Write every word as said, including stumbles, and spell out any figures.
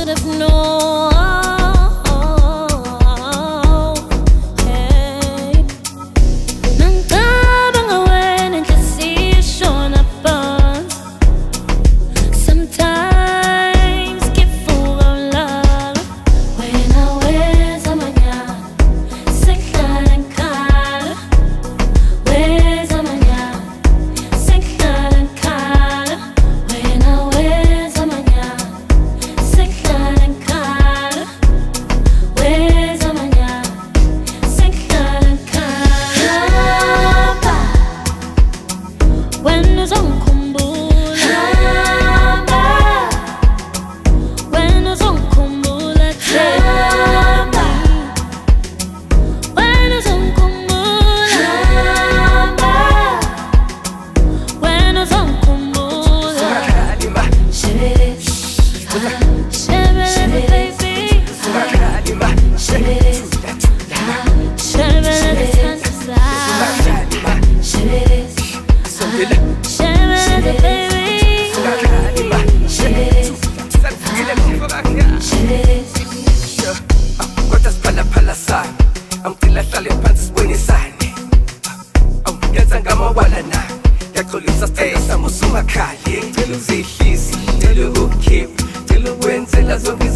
should have known. Hey. Nang tabang awen and just see you showing up us. Sometimes get full of love. When I wear some mañana, sick and cara. Wear some mañana, sick and cara. When I wear some mañana, sick and cara. Wear some mañana, sick and cara. When it's on kumbula, when it's on kumbula, when it's on kumbula, when it's on kumbula, shibiri, shibiri, baby, shibiri, shibiri, shibiri, shibiri, baby, shibiri, shibiri. Quantas pala-pala sa'yo ang tilatalin pansas-wini sa'yo. Yenza ngamawala na yakulit sa tayo sa mo sumakali. Tilu zihlisi, tilu ukip, tilu wenzela zonke